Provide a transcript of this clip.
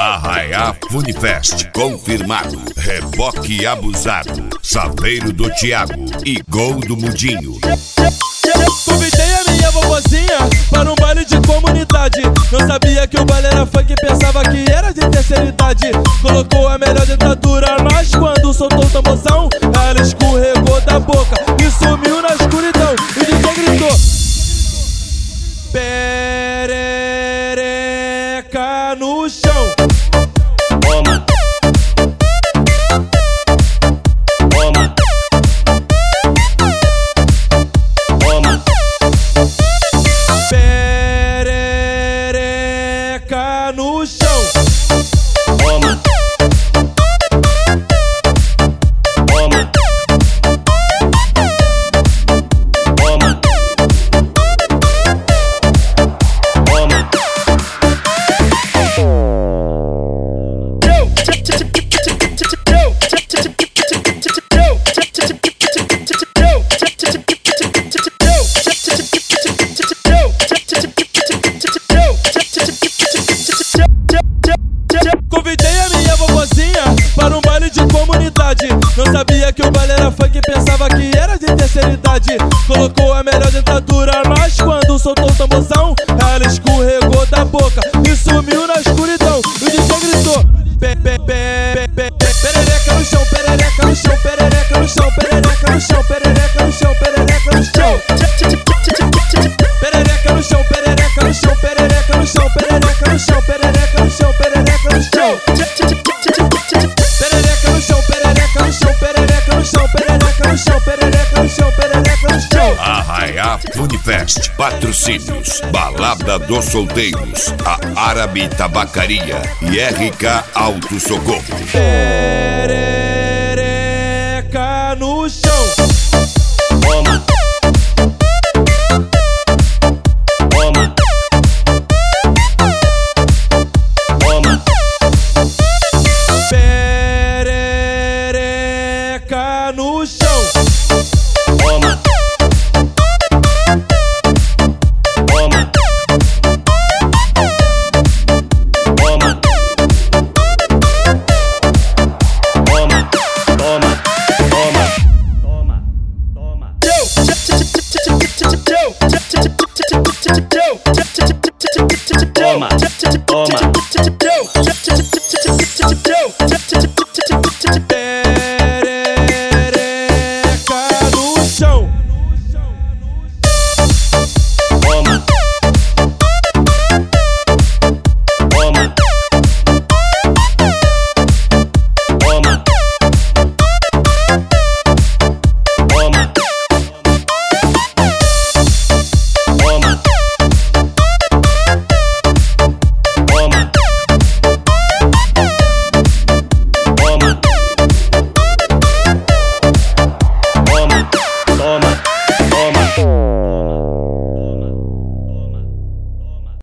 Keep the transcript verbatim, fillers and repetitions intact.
Arraiá Funifest, confirmado. Reboque abusado, Saveiro do Thiago e Gol do Mudinho. Convidei a minha vovozinha para um baile de comunidade. Não sabia que o baile era funk, pensava que era de terceira idade. Colocou a melhor dentadura, mas quando soltou o tamborzão, ela escorregou da boca e sumiu na escuridão. E o D J gritou: perereca no chão. Toma. Toma. Toma. Perereca no chão. Toma. Toma. Toma. Toma. Convidei a minha vovozinha para um baile de comunidade. Não sabia que o baile era funk, pensava que era de terceira idade. Colocou a melhor dentadura, mas quando soltou o tamborzão, ela escorregou da boca e sumiu na escuridão. E o D J gritou: pe, pe, pe, pe, pe, perereca no chão, perereca no chão, perereca no chão, perereca no chão, perereca no chão, perereca no chão. Perereca no chão, perereca no chão, perereca no chão, perereca no chão, perereca no chão, perereca no chão. Perereca no chão, perereca no chão, perereca no chão, perereca no chão, perereca no chão, perereca no chão. Arraiá Funifest, patrocínios, Balada dos Solteiros, a Árabe Tabacaria e R K Auto Socorro.